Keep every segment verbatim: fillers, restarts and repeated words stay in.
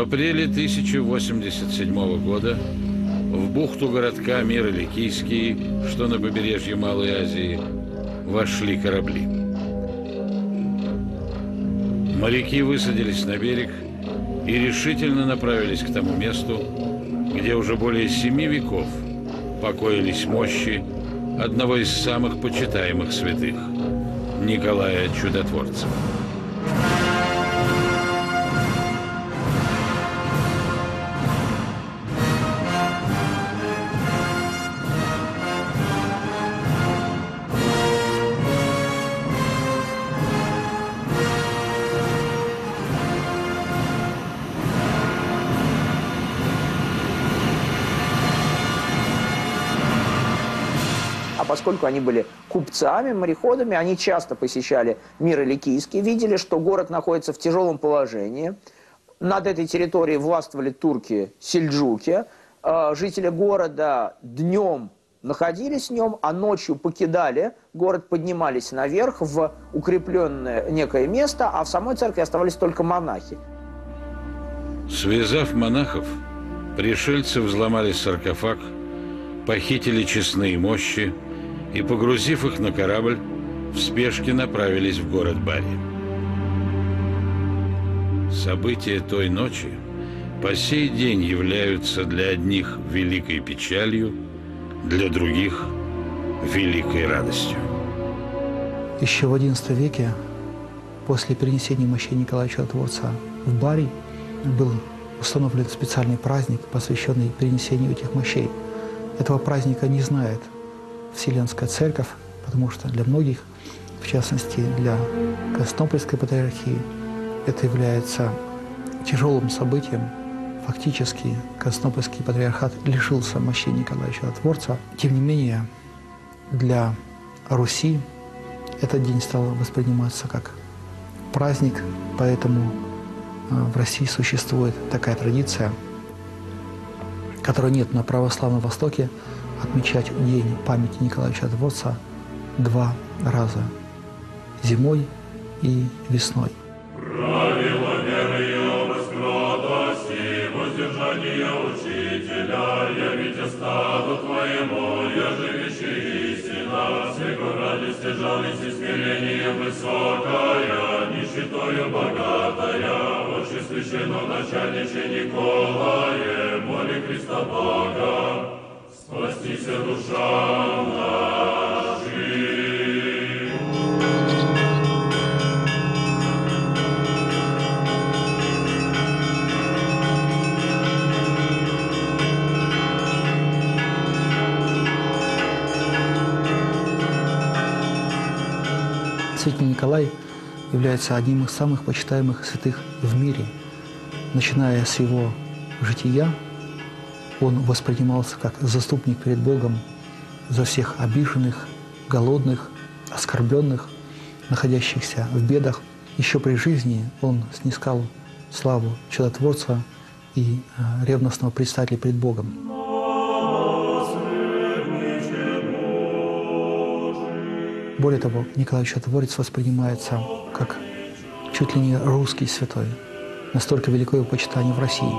апреле тысяча восемьдесят седьмого года в бухту городка Миро-Ликийский, что на побережье Малой Азии, вошли корабли. Моряки высадились на берег и решительно направились к тому месту, где уже более семи веков покоились мощи одного из самых почитаемых святых – Николая Чудотворца. Поскольку они были купцами, мореходами, они часто посещали Миро-Ликийский, видели, что город находится в тяжелом положении. Над этой территорией властвовали турки-сельджуки. Жители города днем находились в нем, а ночью покидали город, поднимались наверх в укрепленное некое место, а в самой церкви оставались только монахи. Связав монахов, пришельцы взломали саркофаг, похитили честные мощи и, погрузив их на корабль, в спешке направились в город Бари. События той ночи по сей день являются для одних великой печалью, для других – великой радостью. Еще в одиннадцатом веке, после перенесения мощей Николая Чудотворца в Бари, был установлен специальный праздник, посвященный перенесению этих мощей. Этого праздника не знает Вселенская Церковь, потому что для многих, в частности для Константинопольской патриархии, это является тяжелым событием. Фактически Константинопольский патриархат лишился мощей Николая Чудотворца. Тем не менее, для Руси этот день стал восприниматься как праздник, поэтому в России существует такая традиция, которой нет на православном Востоке, отмечать день памяти Николая Чудотворца два раза – зимой и весной. Правило веры и образ кротости, воздержание учителя, явите стаду твоему, яжевище истина, всего радости, жалости, смирение высокая, нищетою богатая, отче священного начальниче Николае, моли Христа Бога, спастися душам нашим. Святитель Николай является одним из самых почитаемых святых в мире. Начиная с его жития, он воспринимался как заступник перед Богом за всех обиженных, голодных, оскорбленных, находящихся в бедах. Еще при жизни он снискал славу Чудотворца и ревностного предстателя перед Богом. Более того, Николай Чудотворец воспринимается как чуть ли не русский святой. Настолько велико его почитание в России.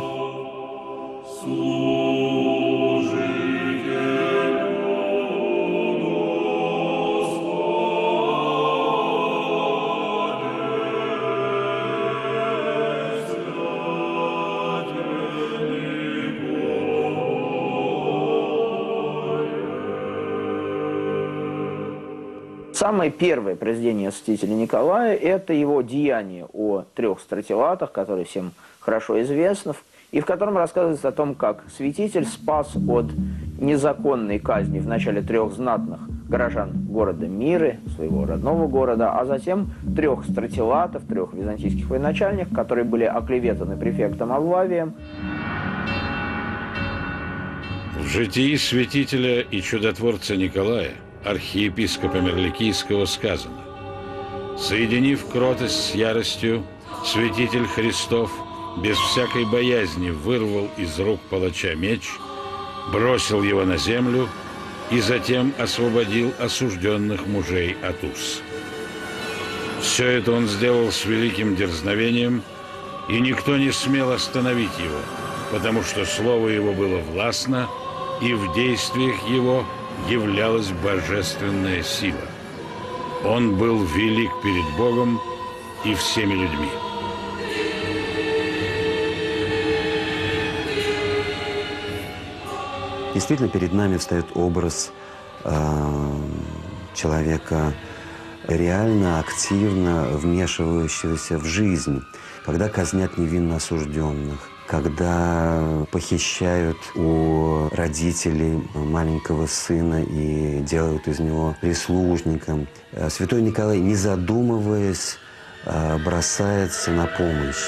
Самое первое произведение святителя Николая – это его деяние о трех стратилатах, которое всем хорошо известно, и в котором рассказывается о том, как святитель спас от незаконной казни вначале трех знатных горожан города Миры, своего родного города, а затем трех стратилатов, трех византийских военачальников, которые были оклеветаны префектом Авлавием. В житии святителя и чудотворца Николая, архиепископа Миро-Ликийского, сказано: «Соединив кротость с яростью, святитель Христов без всякой боязни вырвал из рук палача меч, бросил его на землю и затем освободил осужденных мужей от уз. Все это он сделал с великим дерзновением и никто не смел остановить его, потому что слово его было властно, и в действиях его являлась божественная сила. Он был велик перед Богом и всеми людьми. Действительно, перед нами встает образ э, человека, реально, активно вмешивающегося в жизнь, когда казнят невинно осужденных, когда похищают у родителей маленького сына и делают из него прислужником. Святой Николай, не задумываясь, бросается на помощь.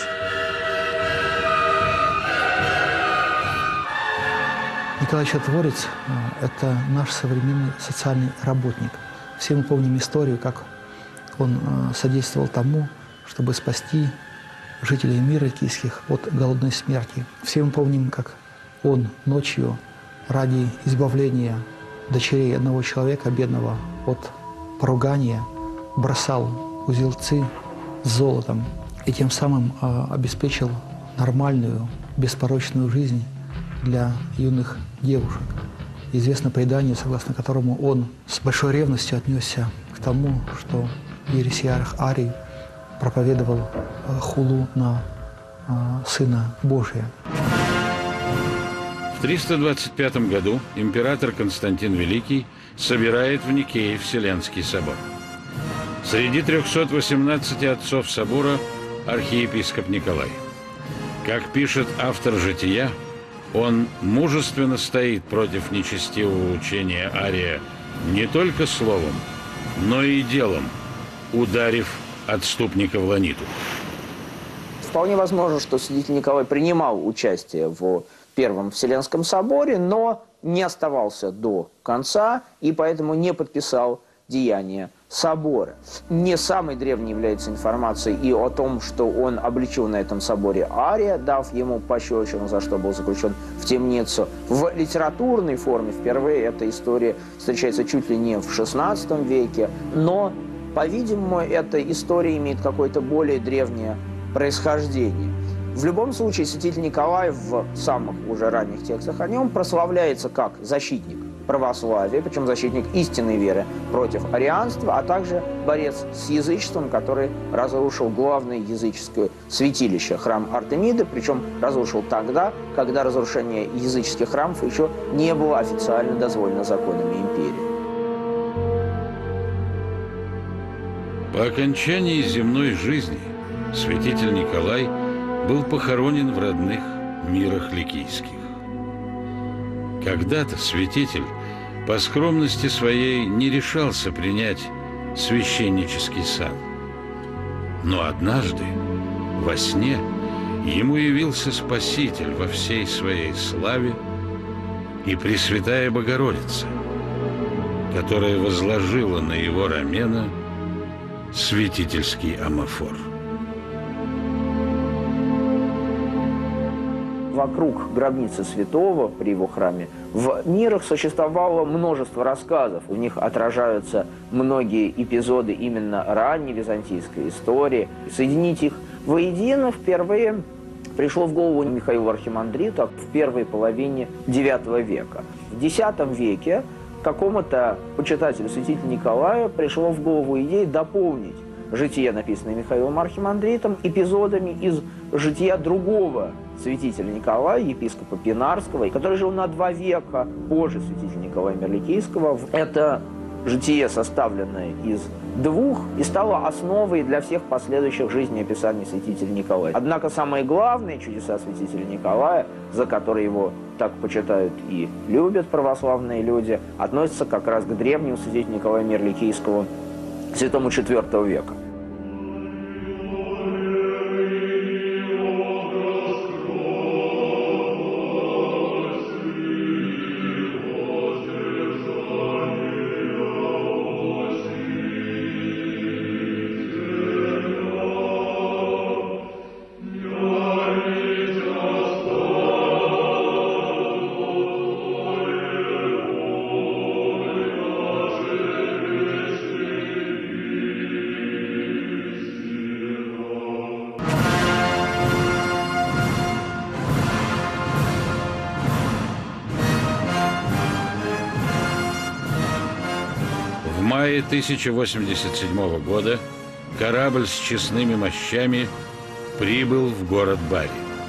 Николай Чудотворец – это наш современный социальный работник. Все мы помним историю, как он содействовал тому, чтобы спасти жителей мира киевских от голодной смерти. Все мы помним, как он ночью ради избавления дочерей одного человека, бедного, от поругания, бросал узелцы с золотом и тем самым обеспечил нормальную, беспорочную жизнь для юных девушек. Известно предание, согласно которому он с большой ревностью отнесся к тому, что ересиарх Арий проповедовал хулу на Сына Божия. В триста двадцать пятом году император Константин Великий собирает в Никее Вселенский собор. Среди трёхсот восемнадцати отцов собора архиепископ Николай. Как пишет автор «Жития», он мужественно стоит против нечестивого учения Ария не только словом, но и делом, ударив отступника в ланиту. Вполне возможно, что святитель Николай принимал участие в Первом Вселенском соборе, но не оставался до конца и поэтому не подписал деяния собора. Не самой древней является информация и о том, что он обличил на этом соборе Ария, дав ему пощечину, за что был заключен в темницу. В литературной форме впервые эта история встречается чуть ли не в шестнадцатом веке, но, по-видимому, эта история имеет какое-то более древнее происхождение. В любом случае, святитель Николай в самых уже ранних текстах о нем прославляется как защитник православия, причем защитник истинной веры против арианства, а также борец с язычеством, который разрушил главное языческое святилище, храм Артемиды, причем разрушил тогда, когда разрушение языческих храмов еще не было официально дозволено законами империи. По окончании земной жизни святитель Николай был похоронен в родных мирах ликийских. Когда-то святитель по скромности своей не решался принять священнический сан. Но однажды во сне ему явился Спаситель во всей своей славе и Пресвятая Богородица, которая возложила на его рамена святительский амафор. Вокруг гробницы святого при его храме в мирах существовало множество рассказов. В них отражаются многие эпизоды именно ранней византийской истории. Соединить их воедино впервые пришло в голову Михаилу Архимандриту в первой половине девятого века. В десятом веке какому-то почитателю святителя Николая пришло в голову идея дополнить житие, написанное Михаилом Архимандритом, эпизодами из жития другого святителя Николая, епископа Пинарского, который жил на два века позже святителя Николая Мирликийского. Это житие, составленное из двух, и стало основой для всех последующих жизнеописаний святителя Николая. Однако самые главные чудеса святителя Николая, за которые его так почитают и любят православные люди, относятся как раз к древнему святителю Николая Мирликийского, святому четвёртого века. мае тысяча восемьдесят седьмого года корабль с честными мощами прибыл в город Бари.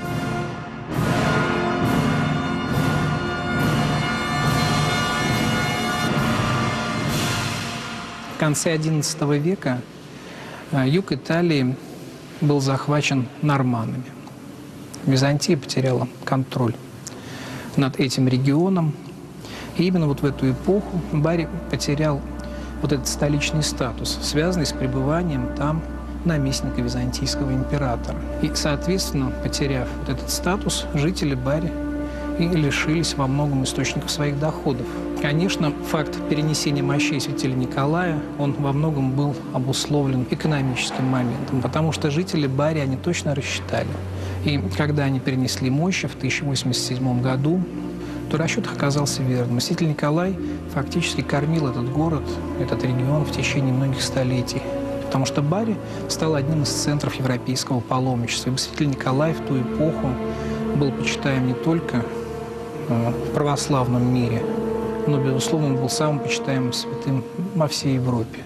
В конце одиннадцатого века юг Италии был захвачен норманнами. Византия потеряла контроль над этим регионом. И именно вот в эту эпоху Бари потерял вот этот столичный статус, связанный с пребыванием там наместника византийского императора. И, соответственно, потеряв вот этот статус, жители Бари и лишились во многом источников своих доходов. Конечно, факт перенесения мощей святителя Николая, он во многом был обусловлен экономическим моментом, потому что жители Бари, они точно рассчитали. И когда они перенесли мощи в тысяча восемьдесят седьмом году, то расчет оказался верным. Святитель Николай фактически кормил этот город, этот регион в течение многих столетий, потому что Бари стал одним из центров европейского паломничества. И святитель Николай в ту эпоху был почитаем не только в православном мире, но, безусловно, он был самым почитаемым святым во всей Европе.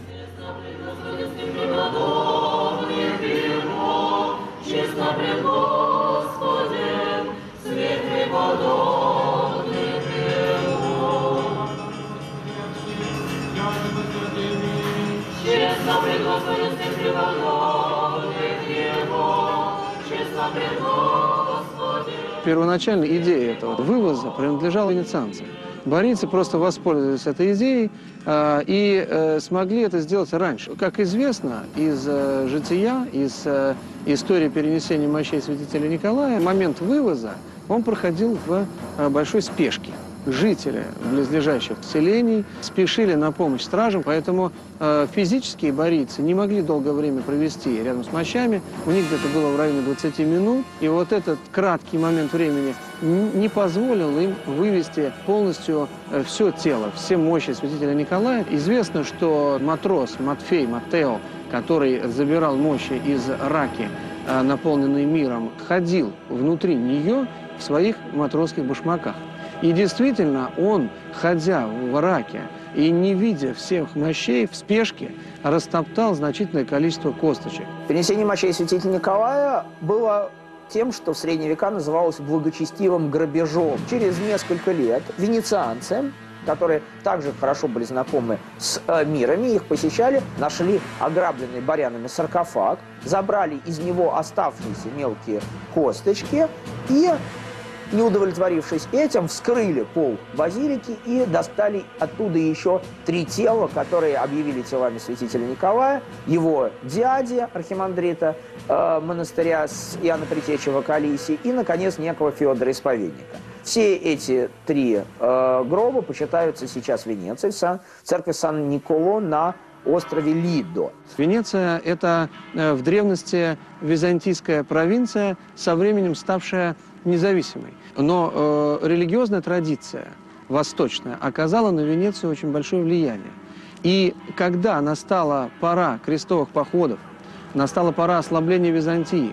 Первоначальная идея этого вывоза принадлежала венецианцам. Барийцы просто воспользовались этой идеей э, и э, смогли это сделать раньше. Как известно из э, жития, из э, истории перенесения мощей святителя Николая, момент вывоза, он проходил в э, большой спешке. Жители близлежащих селений спешили на помощь стражам, поэтому э, физические барийцы не могли долгое время провести рядом с мощами. У них где-то было в районе двадцати минут. И вот этот краткий момент времени не позволил им вывести полностью э, все тело, все мощи святителя Николая. Известно, что матрос Матфей, Маттео, который забирал мощи из раки, э, наполненной миром, ходил внутри нее в своих матросских башмаках. И действительно, он, ходя в раке и не видя всех мощей, в спешке растоптал значительное количество косточек. Перенесение мощей святителя Николая было тем, что в средние века называлось благочестивым грабежом. Через несколько лет венецианцы, которые также хорошо были знакомы с э, мирами, их посещали, нашли ограбленный барянами саркофаг, забрали из него оставшиеся мелкие косточки и, не удовлетворившись этим, вскрыли пол базилики и достали оттуда еще три тела, которые объявили телами святителя Николая, его дяди, архимандрита э, монастыря с Иоанна Предтечи Калиси и, наконец, некого Феодора Исповедника. Все эти три э, гроба почитаются сейчас в Венеции, в Сан, церкви Сан-Николо на острове Лидо. Венеция – это э, в древности византийская провинция, со временем ставшая независимой. Но э, религиозная традиция восточная оказала на Венецию очень большое влияние. И когда настала пора крестовых походов, настала пора ослабления Византии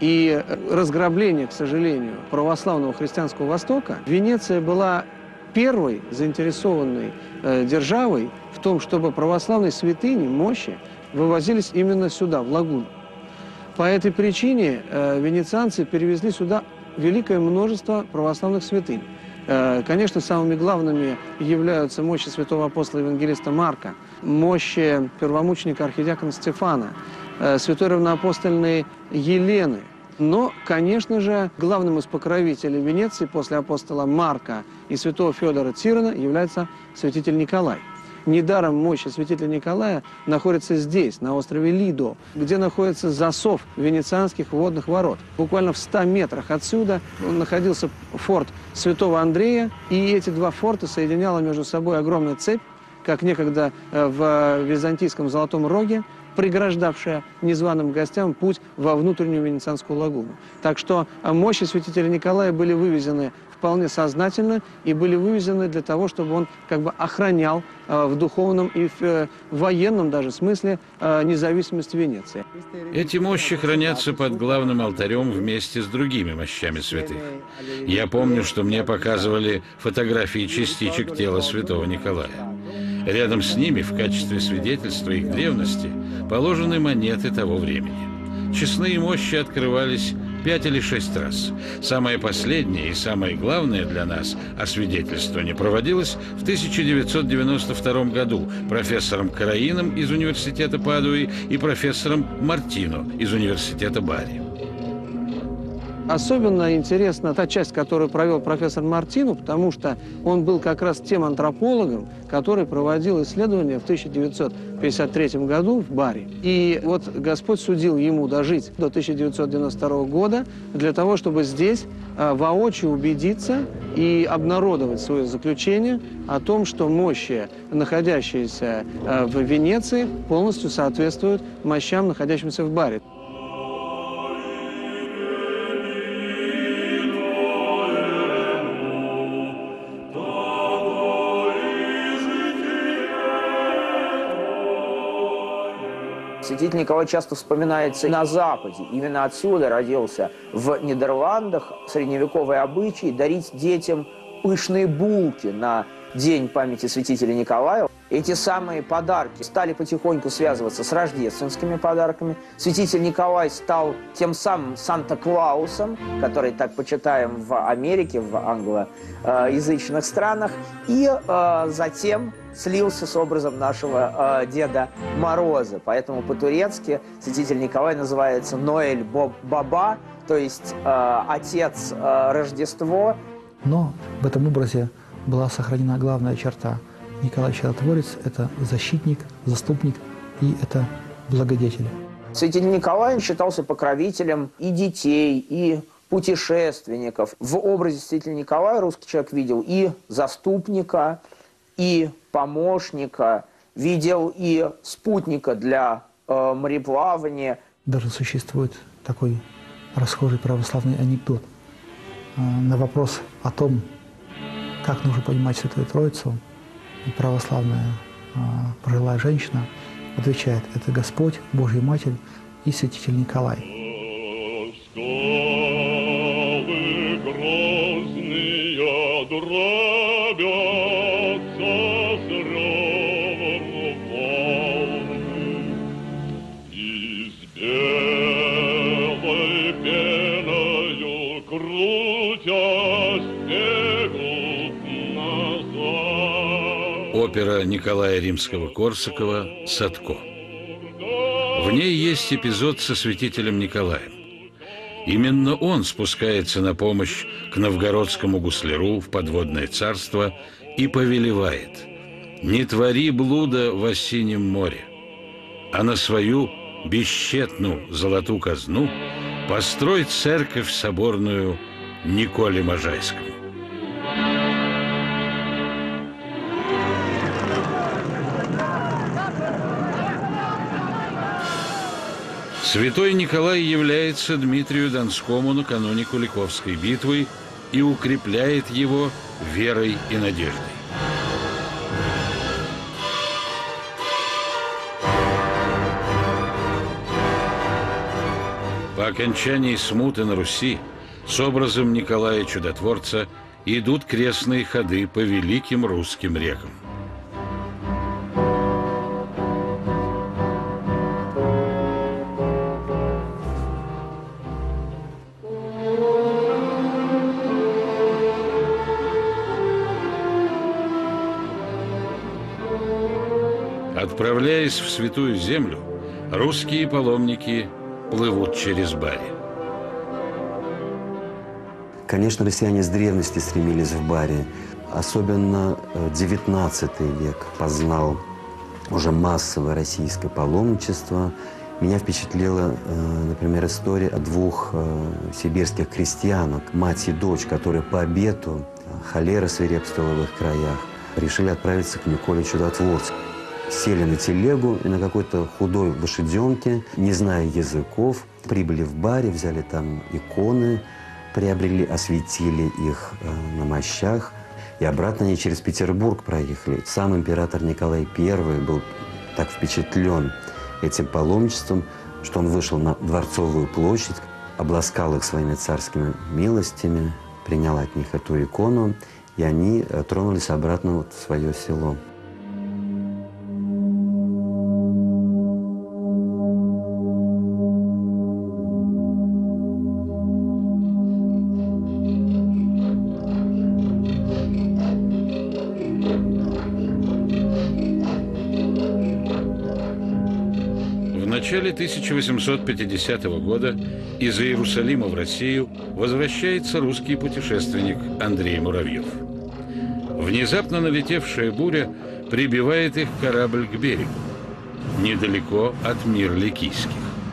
и разграбления, к сожалению, православного христианского Востока, Венеция была первой заинтересованной э, державой в том, чтобы православные святыни, мощи вывозились именно сюда, в лагуну. По этой причине э, венецианцы перевезли сюда великое множество православных святынь. Э, конечно, самыми главными являются мощи святого апостола евангелиста Марка, мощи первомученика архидиакона Стефана, э, святой равноапостольной Елены. Но, конечно же, главным из покровителей Венеции после апостола Марка и святого Федора Тирана является святитель Николай. Недаром мощи святителя Николая находятся здесь, на острове Лидо, где находится засов венецианских водных ворот. Буквально в ста метрах отсюда находился форт святого Андрея, и эти два форта соединяла между собой огромная цепь, как некогда в византийском Золотом Роге, преграждавшая незваным гостям путь во внутреннюю Венецианскую лагуну. Так что мощи святителя Николая были вывезены вполне сознательно и были вывезены для того, чтобы он как бы охранял э, в духовном и в, э, в военном даже смысле э, независимость Венеции. Эти мощи хранятся под главным алтарем вместе с другими мощами святых. Я помню, что мне показывали фотографии частичек тела святого Николая. Рядом с ними, в качестве свидетельства их древности, положены монеты того времени. Честные мощи открывались пять или шесть раз. Самое последнее и самое главное для нас освидетельствование проводилось в тысяча девятьсот девяносто втором году профессором Караином из университета Падуи и профессором Мартино из университета Бари. Особенно интересна та часть, которую провел профессор Мартино, потому что он был как раз тем антропологом, который проводил исследования в тысяча девятьсот пятьдесят третьем году в Бари. И вот Господь судил ему дожить до тысяча девятьсот девяносто второго года для того, чтобы здесь э, воочию убедиться и обнародовать свое заключение о том, что мощи, находящиеся э, в Венеции, полностью соответствуют мощам, находящимся в Бари. Святитель Николай часто вспоминается на Западе. Именно отсюда родился в Нидерландах средневековый обычай дарить детям пышные булки на День памяти святителя Николая. Эти самые подарки стали потихоньку связываться с рождественскими подарками. Святитель Николай стал тем самым Санта-Клаусом, который так почитаем в Америке, в англоязычных странах. И э, затем слился с образом нашего э, Деда Мороза. Поэтому по-турецки святитель Николай называется Ноэль Баба, то есть э, отец э, Рождество. Но в этом образе была сохранена главная черта. Николай Чудотворец – это защитник, заступник и это благодетель. Святитель Николай считался покровителем и детей, и путешественников. В образе святителя Николая русский человек видел и заступника, и помощника, видел и спутника для э, мореплавания. Даже существует такой расхожий православный анекдот. Э, на вопрос о том, как нужно понимать Святую Троицу, православная э, пожилая женщина отвечает: это Господь, Божья Матерь и святитель Николай. Скалы грозные дробятся с ревом волны, и с белой пеною крутясь бегут назад. Опера Николая Римского-Корсакова «Садко». В ней есть эпизод со святителем Николаем. Именно он спускается на помощь к новгородскому гусляру в подводное царство и повелевает: «Не твори блуда в осинем море, а на свою бесчетную золотую казну построй церковь соборную Николе Можайскому». Святой Николай является Дмитрию Донскому накануне Куликовской битвы и укрепляет его верой и надеждой. По окончании смуты на Руси с образом Николая Чудотворца идут крестные ходы по великим русским рекам. Отправляясь в Святую Землю, русские паломники плывут через Бари. Конечно, россияне с древности стремились в Бари. Особенно девятнадцатый век познал уже массовое российское паломничество. Меня впечатлила, например, история о двух сибирских крестьянок, мать и дочь, которые по обету, холера свирепствовала в их краях, решили отправиться к Николе Чудотворцу. Сели на телегу и на какой-то худой лошаденке, не зная языков, прибыли в Бари, взяли там иконы, приобрели, осветили их э, на мощах, и обратно они через Петербург проехали. Сам император Николай Первый был так впечатлен этим паломничеством, что он вышел на Дворцовую площадь, обласкал их своими царскими милостями, принял от них эту икону, и они тронулись обратно вот в свое село. начале тысяча восемьсот пятидесятого года из Иерусалима в Россию возвращается русский путешественник Андрей Муравьев. Внезапно налетевшая буря прибивает их корабль к берегу, недалеко от Мир-Ликийских.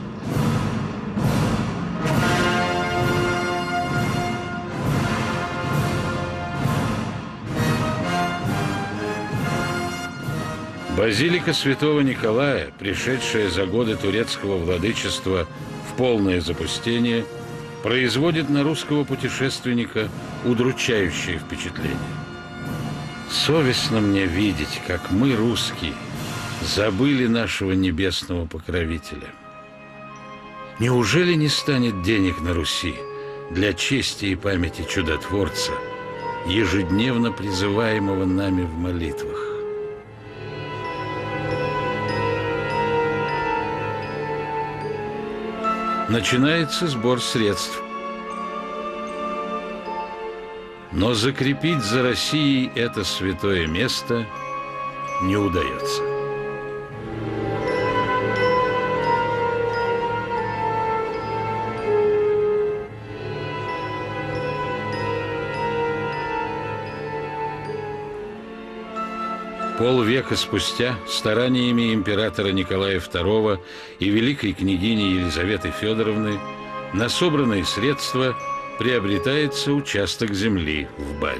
Базилика святого Николая, пришедшая за годы турецкого владычества в полное запустение, производит на русского путешественника удручающее впечатление. Совестно мне видеть, как мы, русские, забыли нашего небесного покровителя. Неужели не станет денег на Руси для чести и памяти чудотворца, ежедневно призываемого нами в молитвах? Начинается сбор средств. Но закрепить за Россией это святое место не удается. Полвека спустя стараниями императора Николая второго и великой княгини Елизаветы Федоровны на собранные средства приобретается участок земли в Баре.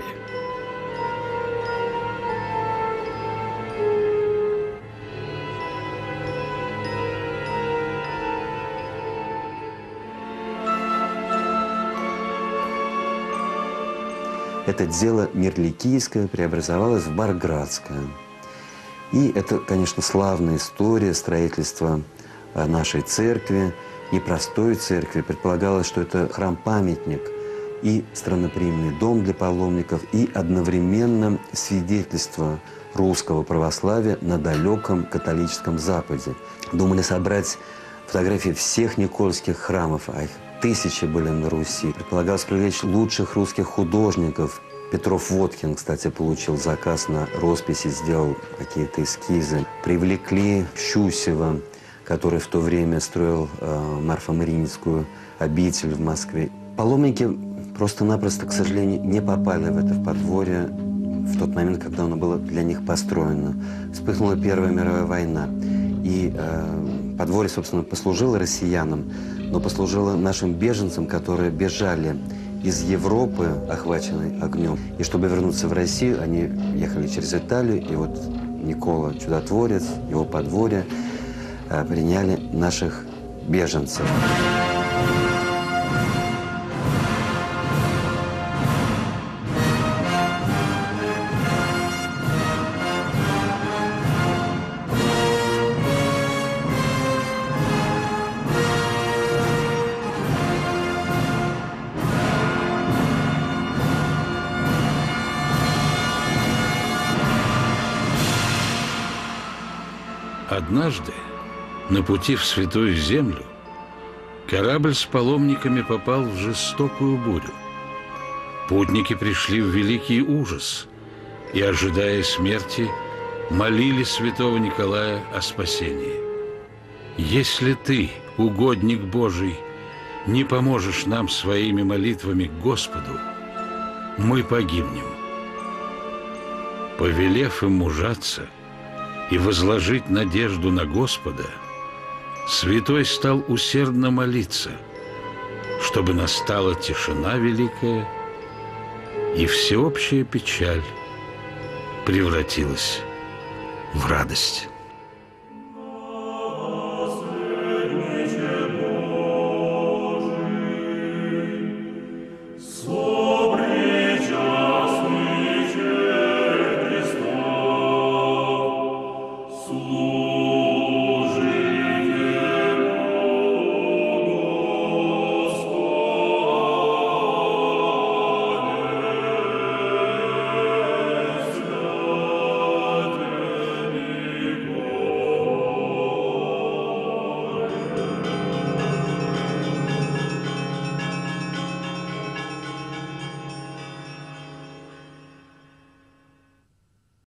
Это дело Мир-Ликийское преобразовалось в Барградское. И это, конечно, славная история строительства нашей церкви, непростой церкви. Предполагалось, что это храм-памятник и странноприимный дом для паломников, и одновременно свидетельство русского православия на далеком католическом Западе. Думали собрать фотографии всех никольских храмов, а их тысячи были на Руси. Предполагалось привлечь лучших русских художников. Петров Водкин, кстати, получил заказ на росписи, сделал какие-то эскизы. Привлекли Щусева, который в то время строил э, Марфо-Мариинскую обитель в Москве. Паломники просто-напросто, к сожалению, не попали в это в подворье в тот момент, когда оно было для них построено. Вспыхнула Первая мировая война. И э, подворье, собственно, послужило россиянам, но послужило нашим беженцам, которые бежали из Европы, охваченной огнем. И чтобы вернуться в Россию, они ехали через Италию, и вот Никола Чудотворец, его подворье, э, приняли наших беженцев. Однажды на пути в Святую Землю корабль с паломниками попал в жестокую бурю. Путники пришли в великий ужас и, ожидая смерти, молили святого Николая о спасении. «Если ты, угодник Божий, не поможешь нам своими молитвами к Господу, мы погибнем». Повелев им мужаться и возложить надежду на Господа, святой стал усердно молиться, чтобы настала тишина великая, и всеобщая печаль превратилась в радость.